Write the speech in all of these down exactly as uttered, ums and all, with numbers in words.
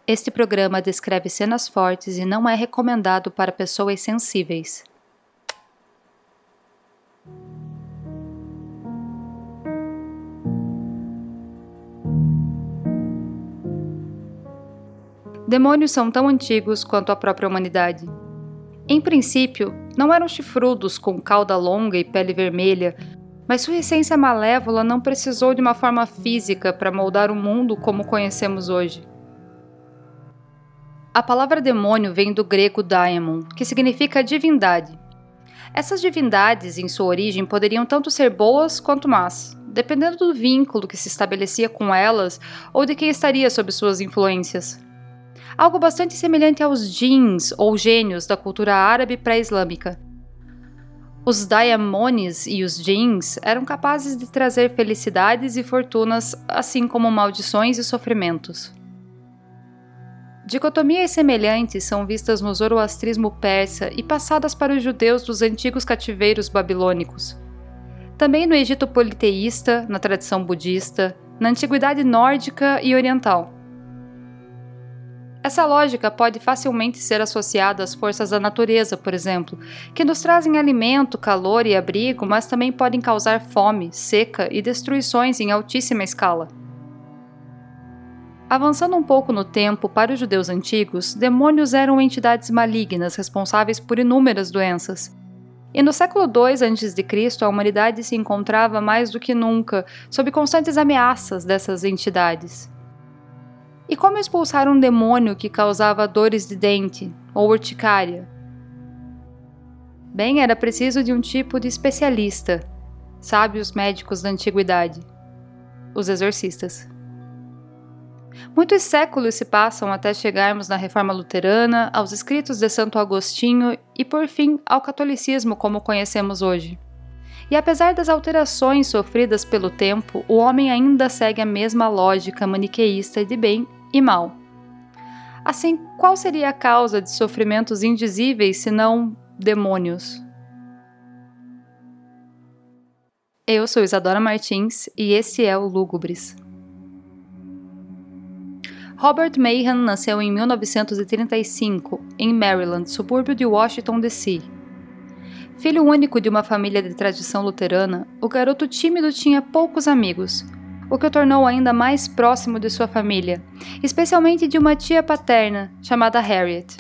Este programa descreve cenas fortes e não é recomendado para pessoas sensíveis. Demônios são tão antigos quanto a própria humanidade. Em princípio, não eram chifrudos com cauda longa e pele vermelha, mas sua essência malévola não precisou de uma forma física para moldar o mundo como conhecemos hoje. A palavra demônio vem do grego daimon, que significa divindade. Essas divindades, em sua origem, poderiam tanto ser boas quanto más, dependendo do vínculo que se estabelecia com elas ou de quem estaria sob suas influências. Algo bastante semelhante aos djinns ou gênios da cultura árabe pré-islâmica. Os daimones e os djinns eram capazes de trazer felicidades e fortunas, assim como maldições e sofrimentos. Dicotomias semelhantes são vistas no zoroastrismo persa e passadas para os judeus dos antigos cativeiros babilônicos. Também no Egito politeísta, na tradição budista, na antiguidade nórdica e oriental. Essa lógica pode facilmente ser associada às forças da natureza, por exemplo, que nos trazem alimento, calor e abrigo, mas também podem causar fome, seca e destruições em altíssima escala. Avançando um pouco no tempo, para os judeus antigos, demônios eram entidades malignas responsáveis por inúmeras doenças. E no século dois antes de Cristo, a humanidade se encontrava mais do que nunca sob constantes ameaças dessas entidades. E como expulsar um demônio que causava dores de dente ou urticária? Bem, era preciso de um tipo de especialista, sábios médicos da antiguidade, os exorcistas. Muitos séculos se passam até chegarmos na Reforma Luterana, aos escritos de Santo Agostinho e, por fim, ao catolicismo como conhecemos hoje. E apesar das alterações sofridas pelo tempo, o homem ainda segue a mesma lógica maniqueísta de bem e mal. Assim, qual seria a causa de sofrimentos indizíveis senão demônios? Eu sou Isadora Martins e esse é o Lúgubres. Robert Mahan nasceu em mil novecentos e trinta e cinco, em Maryland, subúrbio de Washington, D C Filho único de uma família de tradição luterana, o garoto tímido tinha poucos amigos, o que o tornou ainda mais próximo de sua família, especialmente de uma tia paterna, chamada Harriet.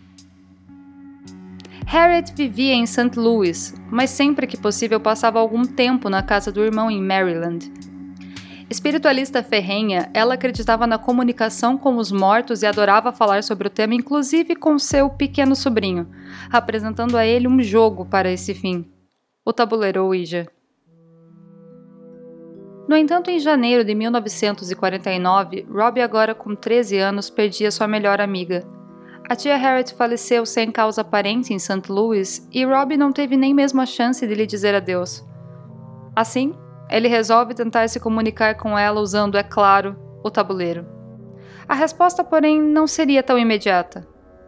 Harriet vivia em Saint Louis, mas sempre que possível passava algum tempo na casa do irmão em Maryland. Espiritualista ferrenha, ela acreditava na comunicação com os mortos e adorava falar sobre o tema, inclusive com seu pequeno sobrinho, apresentando a ele um jogo para esse fim, o tabuleiro Ouija. No entanto, em janeiro de mil novecentos e quarenta e nove, Robbie, agora com treze anos, perdia sua melhor amiga. A tia Harriet faleceu sem causa aparente em Saint Louis e Robbie não teve nem mesmo a chance de lhe dizer adeus. Assim, ele resolve tentar se comunicar com ela usando, é claro, o tabuleiro. A resposta, porém, não seria tão imediata.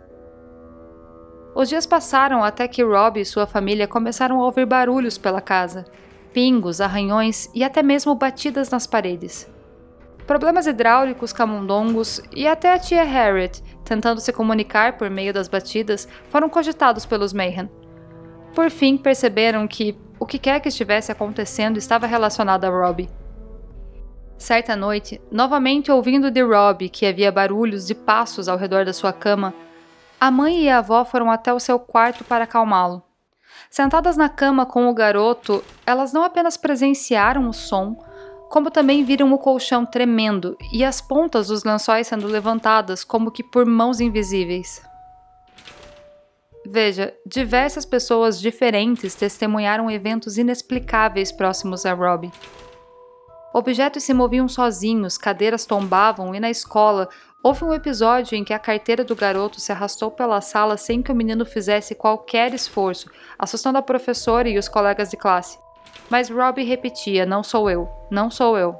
Os dias passaram até que Robbie e sua família começaram a ouvir barulhos pela casa, pingos, arranhões e até mesmo batidas nas paredes. Problemas hidráulicos, camundongos e até a tia Harriet, tentando se comunicar por meio das batidas, foram cogitados pelos Mahan. Por fim, perceberam que o que quer que estivesse acontecendo estava relacionado a Robbie. Certa noite, novamente ouvindo de Robbie que havia barulhos de passos ao redor da sua cama, a mãe e a avó foram até o seu quarto para acalmá-lo. Sentadas na cama com o garoto, elas não apenas presenciaram o som, como também viram o colchão tremendo e as pontas dos lençóis sendo levantadas como que por mãos invisíveis. Veja, diversas pessoas diferentes testemunharam eventos inexplicáveis próximos a Robbie. Objetos se moviam sozinhos, cadeiras tombavam e na escola houve um episódio em que a carteira do garoto se arrastou pela sala sem que o menino fizesse qualquer esforço, assustando a professora e os colegas de classe. Mas Robbie repetia, não sou eu, não sou eu.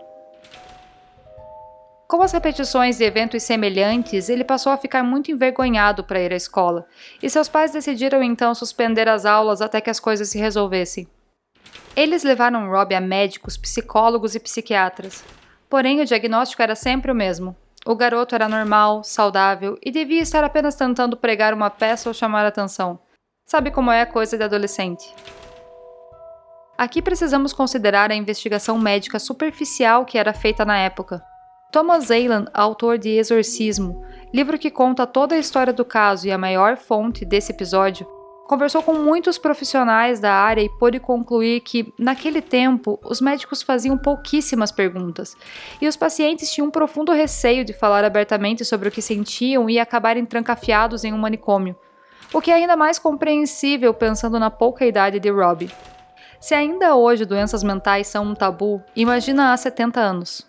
Com as repetições de eventos semelhantes, ele passou a ficar muito envergonhado para ir à escola, e seus pais decidiram então suspender as aulas até que as coisas se resolvessem. Eles levaram Robbie a médicos, psicólogos e psiquiatras, porém o diagnóstico era sempre o mesmo: O garoto era normal, saudável e devia estar apenas tentando pregar uma peça ou chamar atenção. Sabe como é a coisa de adolescente. Aqui precisamos considerar a investigação médica superficial que era feita na época. Thomas Eyland, autor de Exorcismo, livro que conta toda a história do caso e a maior fonte desse episódio, conversou com muitos profissionais da área e pôde concluir que, naquele tempo, os médicos faziam pouquíssimas perguntas, e os pacientes tinham um profundo receio de falar abertamente sobre o que sentiam e acabarem trancafiados em um manicômio, o que é ainda mais compreensível pensando na pouca idade de Robbie. Se ainda hoje doenças mentais são um tabu, imagina há setenta anos.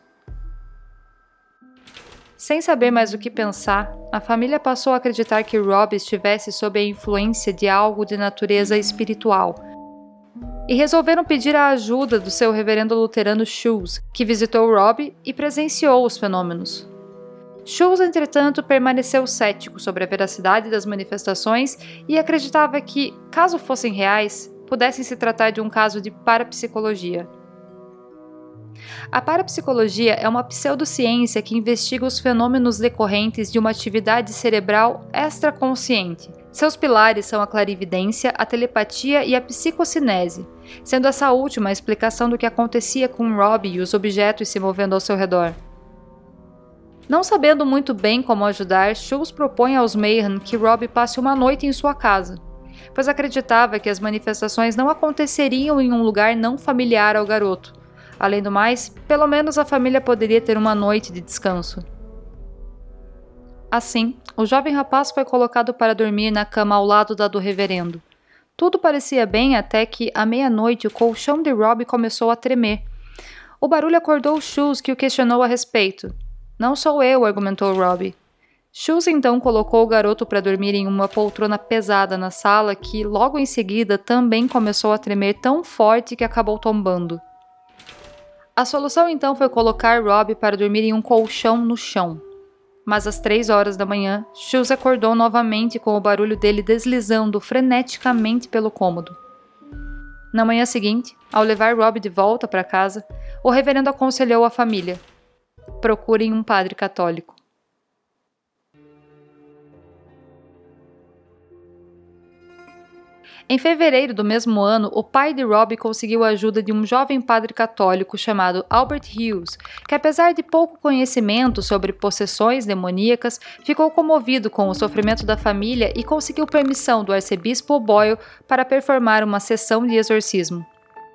Sem saber mais o que pensar, a família passou a acreditar que Robbie estivesse sob a influência de algo de natureza espiritual, e resolveram pedir a ajuda do seu reverendo luterano Schultz, que visitou Robbie e presenciou os fenômenos. Schultz, entretanto, permaneceu cético sobre a veracidade das manifestações e acreditava que, caso fossem reais, pudessem se tratar de um caso de parapsicologia. A parapsicologia é uma pseudociência que investiga os fenômenos decorrentes de uma atividade cerebral extraconsciente. Seus pilares são a clarividência, a telepatia e a psicocinese, sendo essa última a explicação do que acontecia com Robbie e os objetos se movendo ao seu redor. Não sabendo muito bem como ajudar, Schultz propõe aos Mayhem que Robbie passe uma noite em sua casa, pois acreditava que as manifestações não aconteceriam em um lugar não familiar ao garoto. Além do mais, pelo menos a família poderia ter uma noite de descanso. Assim, o jovem rapaz foi colocado para dormir na cama ao lado da do reverendo. Tudo parecia bem até que, à meia-noite, o colchão de Robbie começou a tremer. O barulho acordou Schultz, que o questionou a respeito. "Não sou eu", argumentou Robbie. Schultz então colocou o garoto para dormir em uma poltrona pesada na sala que, logo em seguida, também começou a tremer tão forte que acabou tombando. A solução então foi colocar Robbie para dormir em um colchão no chão. Mas às três horas da manhã, Schultz acordou novamente com o barulho dele deslizando freneticamente pelo cômodo. Na manhã seguinte, ao levar Robbie de volta para casa, o reverendo aconselhou a família: procurem um padre católico. Em fevereiro do mesmo ano, o pai de Robbie conseguiu a ajuda de um jovem padre católico chamado Albert Hughes, que apesar de pouco conhecimento sobre possessões demoníacas, ficou comovido com o sofrimento da família e conseguiu permissão do arcebispo Boyle para performar uma sessão de exorcismo.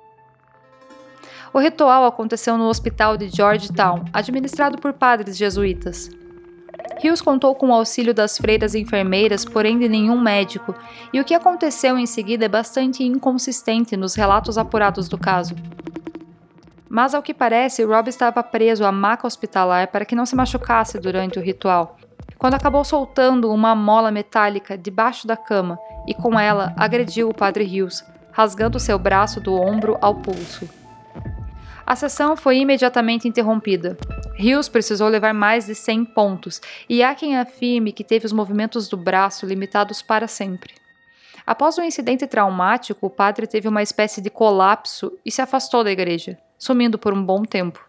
O ritual aconteceu no hospital de Georgetown, administrado por padres jesuítas. Hughes contou com o auxílio das freiras e enfermeiras, porém de nenhum médico, e o que aconteceu em seguida é bastante inconsistente nos relatos apurados do caso. Mas, ao que parece, Robbie estava preso à maca hospitalar para que não se machucasse durante o ritual, quando acabou soltando uma mola metálica debaixo da cama e, com ela, agrediu o padre Hughes, rasgando seu braço do ombro ao pulso. A sessão foi imediatamente interrompida. Hughes precisou levar mais de cem pontos, e há quem afirme que teve os movimentos do braço limitados para sempre. Após um incidente traumático, o padre teve uma espécie de colapso e se afastou da igreja, sumindo por um bom tempo.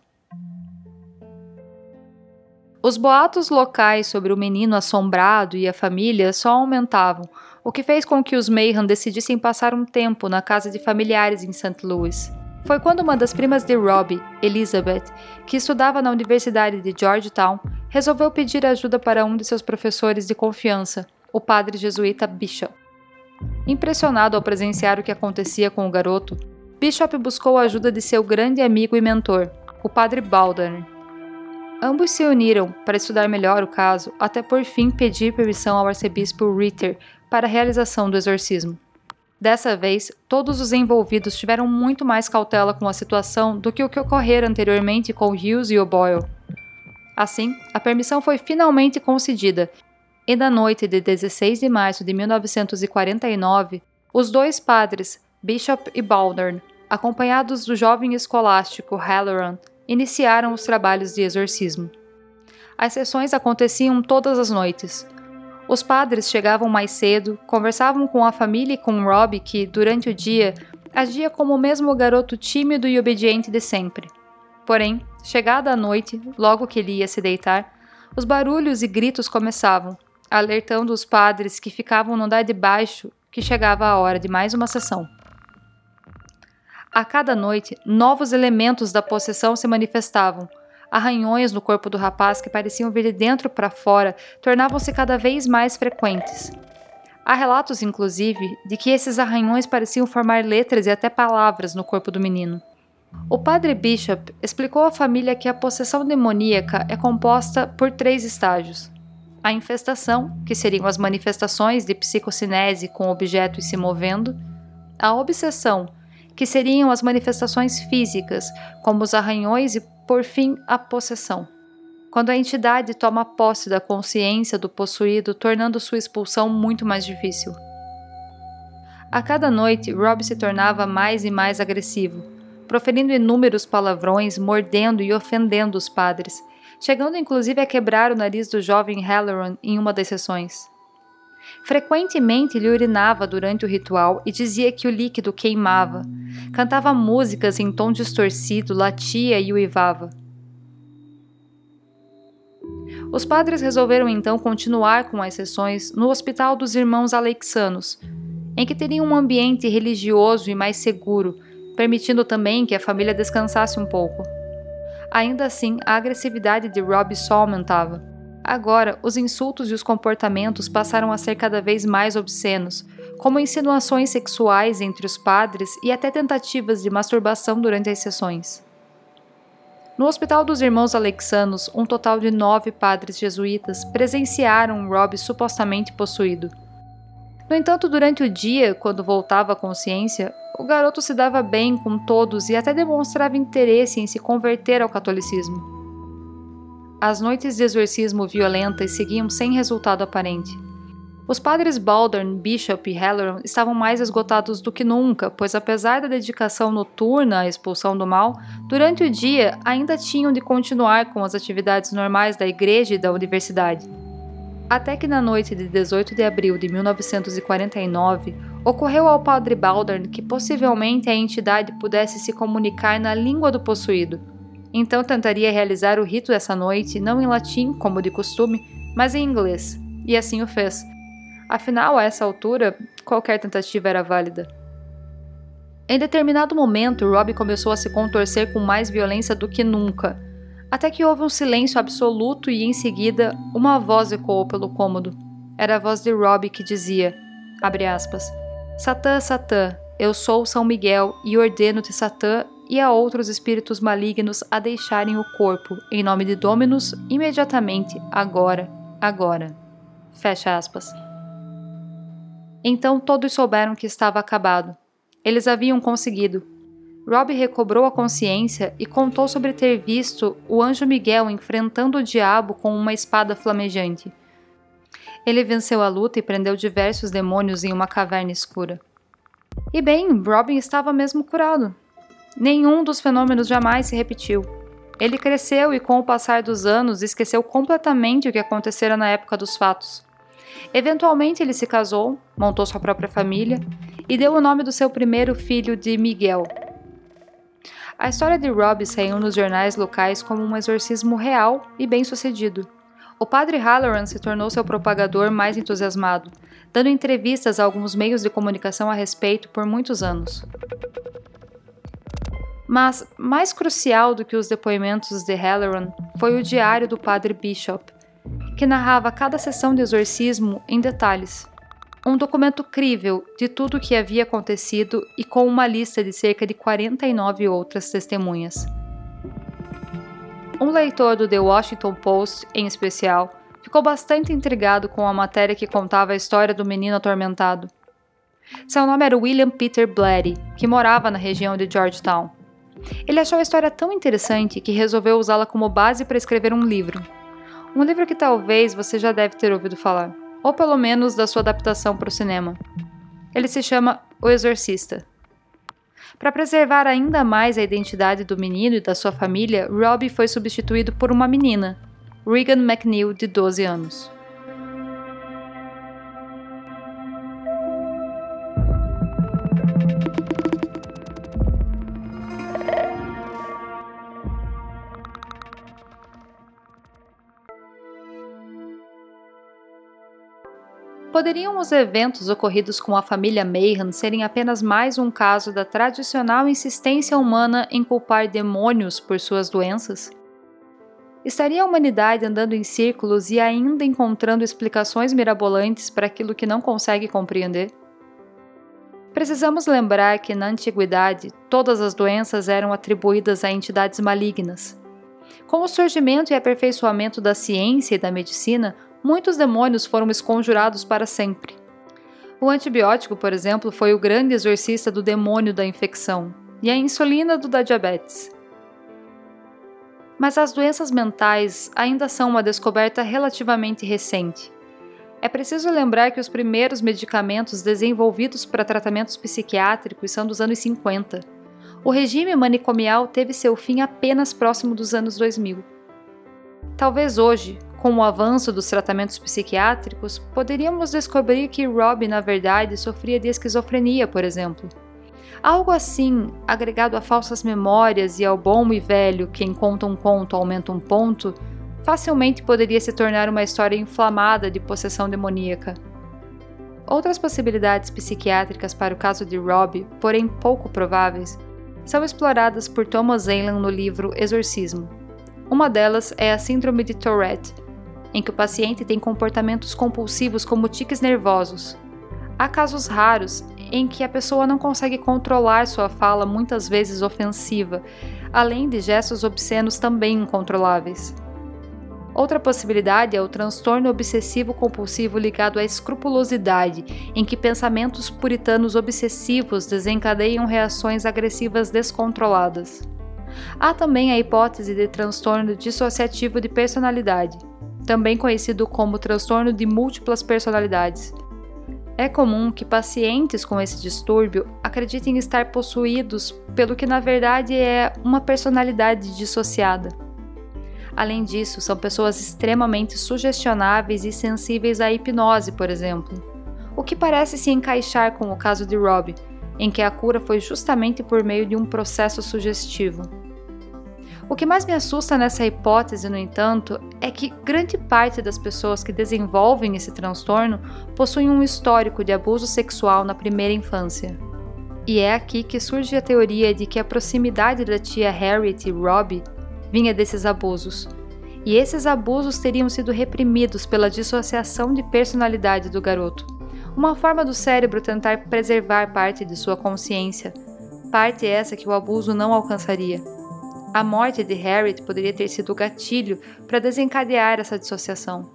Os boatos locais sobre o menino assombrado e a família só aumentavam, o que fez com que os Mayhem decidissem passar um tempo na casa de familiares em Saint Louis. Foi quando uma das primas de Robbie, Elizabeth, que estudava na Universidade de Georgetown, resolveu pedir ajuda para um de seus professores de confiança, o padre jesuíta Bishop. Impressionado ao presenciar o que acontecia com o garoto, Bishop buscou a ajuda de seu grande amigo e mentor, o padre Baldwin. Ambos se uniram para estudar melhor o caso, até por fim pedir permissão ao arcebispo Ritter para a realização do exorcismo. Dessa vez, todos os envolvidos tiveram muito mais cautela com a situação do que o que ocorrera anteriormente com Hughes e o Boyle. Assim, a permissão foi finalmente concedida, e na noite de dezesseis de março de mil novecentos e quarenta e nove, os dois padres, Bishop e Baldwin, acompanhados do jovem escolástico Halloran, iniciaram os trabalhos de exorcismo. As sessões aconteciam todas as noites. Os padres chegavam mais cedo, conversavam com a família e com Robbie, que, durante o dia, agia como o mesmo garoto tímido e obediente de sempre. Porém, chegada a noite, logo que ele ia se deitar, Os barulhos e gritos começavam, alertando os padres que ficavam no andar de baixo que chegava a hora de mais uma sessão. A cada noite, novos elementos da possessão se manifestavam. Arranhões no corpo do rapaz que pareciam vir de dentro para fora tornavam-se cada vez mais frequentes. Há relatos, inclusive, de que esses arranhões pareciam formar letras e até palavras no corpo do menino. O padre Bishop explicou à família que a possessão demoníaca é composta por três estágios. A infestação, que seriam as manifestações de psicocinese com objetos se movendo. A obsessão, que seriam as manifestações físicas, como os arranhões, e, por fim, a possessão, quando a entidade toma posse da consciência do possuído, tornando sua expulsão muito mais difícil. A cada noite, Rob se tornava mais e mais agressivo, proferindo inúmeros palavrões, mordendo e ofendendo os padres, chegando inclusive a quebrar o nariz do jovem Halloran em uma das sessões. Frequentemente lhe urinava durante o ritual e dizia que o líquido queimava. Cantava músicas em tom distorcido, latia e uivava. Os padres resolveram então continuar com as sessões no Hospital dos Irmãos Aleixanos, em que teriam um ambiente religioso e mais seguro, permitindo também que a família descansasse um pouco. Ainda assim, a agressividade de Rob só aumentava. Agora, os insultos e os comportamentos passaram a ser cada vez mais obscenos, como insinuações sexuais entre os padres e até tentativas de masturbação durante as sessões. No Hospital dos Irmãos Aleixanos, um total de nove padres jesuítas presenciaram Rob supostamente possuído. No entanto, durante o dia, quando voltava à consciência, o garoto se dava bem com todos e até demonstrava interesse em se converter ao catolicismo. As noites de exorcismo violentas seguiam sem resultado aparente. Os padres Baldern, Bishop e Halloran estavam mais esgotados do que nunca, pois apesar da dedicação noturna à expulsão do mal, durante o dia ainda tinham de continuar com as atividades normais da igreja e da universidade. Até que na noite de dezoito de abril de mil novecentos e quarenta e nove, ocorreu ao padre Baldern que possivelmente a entidade pudesse se comunicar na língua do possuído. Então tentaria realizar o rito dessa noite, não em latim, como de costume, mas em inglês, e assim o fez. Afinal, a essa altura, qualquer tentativa era válida. Em determinado momento, Rob começou a se contorcer com mais violência do que nunca, até que houve um silêncio absoluto e, em seguida, uma voz ecoou pelo cômodo. Era a voz de Rob que dizia, abre aspas, Satã, Satã, eu sou São Miguel e ordeno-te, Satã, e a outros espíritos malignos a deixarem o corpo, em nome de Dominus, imediatamente, agora, agora. Fecha aspas. Então todos souberam que estava acabado. Eles haviam conseguido. Rob recobrou a consciência e contou sobre ter visto o anjo Miguel enfrentando o diabo com uma espada flamejante. Ele venceu a luta e prendeu diversos demônios em uma caverna escura. E bem, Robin estava mesmo curado. Nenhum dos fenômenos jamais se repetiu. Ele cresceu e, com o passar dos anos, esqueceu completamente o que acontecera na época dos fatos. Eventualmente, ele se casou, montou sua própria família e deu o nome do seu primeiro filho de Miguel. A história de Rob saiu nos jornais locais como um exorcismo real e bem-sucedido. O padre Halloran se tornou seu propagador mais entusiasmado, dando entrevistas a alguns meios de comunicação a respeito por muitos anos. Mas, mais crucial do que os depoimentos de Halloran foi o diário do padre Bishop, que narrava cada sessão de exorcismo em detalhes. Um documento crível de tudo o que havia acontecido e com uma lista de cerca de quarenta e nove outras testemunhas. Um leitor do The Washington Post, em especial, ficou bastante intrigado com a matéria que contava a história do menino atormentado. Seu nome era William Peter Blatty, que morava na região de Georgetown. Ele achou a história tão interessante que resolveu usá-la como base para escrever um livro. Um livro que talvez você já deve ter ouvido falar, ou pelo menos da sua adaptação para o cinema. Ele se chama O Exorcista. Para preservar ainda mais a identidade do menino e da sua família, Robbie foi substituído por uma menina, Regan McNeil, de doze anos. Poderiam os eventos ocorridos com a família Mayhem serem apenas mais um caso da tradicional insistência humana em culpar demônios por suas doenças? Estaria a humanidade andando em círculos e ainda encontrando explicações mirabolantes para aquilo que não consegue compreender? Precisamos lembrar que, na antiguidade, todas as doenças eram atribuídas a entidades malignas. Com o surgimento e aperfeiçoamento da ciência e da medicina, muitos demônios foram esconjurados para sempre. O antibiótico, por exemplo, foi o grande exorcista do demônio da infecção, e a insulina do da diabetes. Mas as doenças mentais ainda são uma descoberta relativamente recente. É preciso lembrar que os primeiros medicamentos desenvolvidos para tratamentos psiquiátricos são dos anos cinquenta. O regime manicomial teve seu fim apenas próximo dos anos dois mil. Talvez hoje, com o avanço dos tratamentos psiquiátricos, poderíamos descobrir que Robbie, na verdade, sofria de esquizofrenia, por exemplo. Algo assim, agregado a falsas memórias e ao bom e velho quem conta um conto aumenta um ponto, facilmente poderia se tornar uma história inflamada de possessão demoníaca. Outras possibilidades psiquiátricas para o caso de Robbie, porém pouco prováveis, são exploradas por Thomas Allen no livro Exorcismo. Uma delas é a síndrome de Tourette, em que o paciente tem comportamentos compulsivos como tiques nervosos. Há casos raros em que a pessoa não consegue controlar sua fala, muitas vezes ofensiva, além de gestos obscenos também incontroláveis. Outra possibilidade é o transtorno obsessivo-compulsivo ligado à escrupulosidade, em que pensamentos puritanos obsessivos desencadeiam reações agressivas descontroladas. Há também a hipótese de transtorno dissociativo de personalidade, também conhecido como transtorno de múltiplas personalidades. É comum que pacientes com esse distúrbio acreditem estar possuídos pelo que na verdade é uma personalidade dissociada. Além disso, são pessoas extremamente sugestionáveis e sensíveis à hipnose, por exemplo, o que parece se encaixar com o caso de Robbie, em que a cura foi justamente por meio de um processo sugestivo. O que mais me assusta nessa hipótese, no entanto, é que grande parte das pessoas que desenvolvem esse transtorno possuem um histórico de abuso sexual na primeira infância. E é aqui que surge a teoria de que a proximidade da tia Harriet e Robbie vinha desses abusos, e esses abusos teriam sido reprimidos pela dissociação de personalidade do garoto, uma forma do cérebro tentar preservar parte de sua consciência, parte essa que o abuso não alcançaria. A morte de Harriet poderia ter sido o gatilho para desencadear essa dissociação.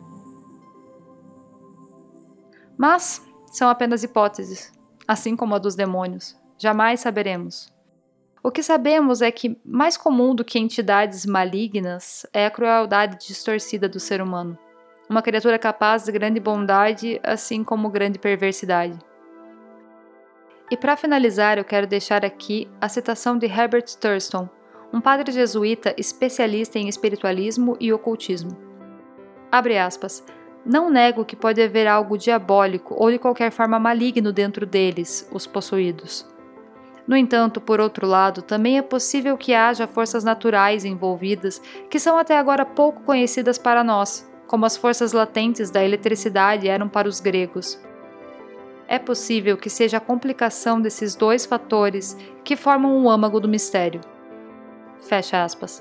Mas são apenas hipóteses, assim como a dos demônios. Jamais saberemos. O que sabemos é que, mais comum do que entidades malignas, é a crueldade distorcida do ser humano. Uma criatura capaz de grande bondade, assim como grande perversidade. E para finalizar, eu quero deixar aqui a citação de Herbert Thurston, um padre jesuíta especialista em espiritualismo e ocultismo. Abre aspas. Não nego que pode haver algo diabólico ou de qualquer forma maligno dentro deles, os possuídos. No entanto, por outro lado, também é possível que haja forças naturais envolvidas que são até agora pouco conhecidas para nós, como as forças latentes da eletricidade eram para os gregos. É possível que seja a complicação desses dois fatores que formam o âmago do mistério. Fecha aspas.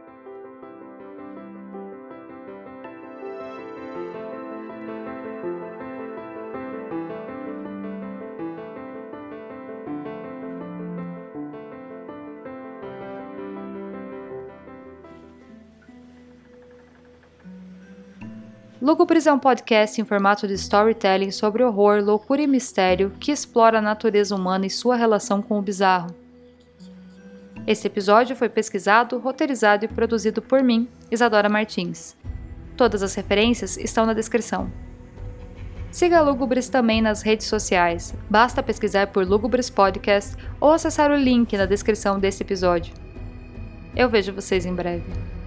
Lúgubres é um podcast em formato de storytelling sobre horror, loucura e mistério que explora a natureza humana e sua relação com o bizarro. Este episódio foi pesquisado, roteirizado e produzido por mim, Isadora Martins. Todas as referências estão na descrição. Siga a Lúgubres também nas redes sociais. Basta pesquisar por Lúgubres Podcast ou acessar o link na descrição desse episódio. Eu vejo vocês em breve.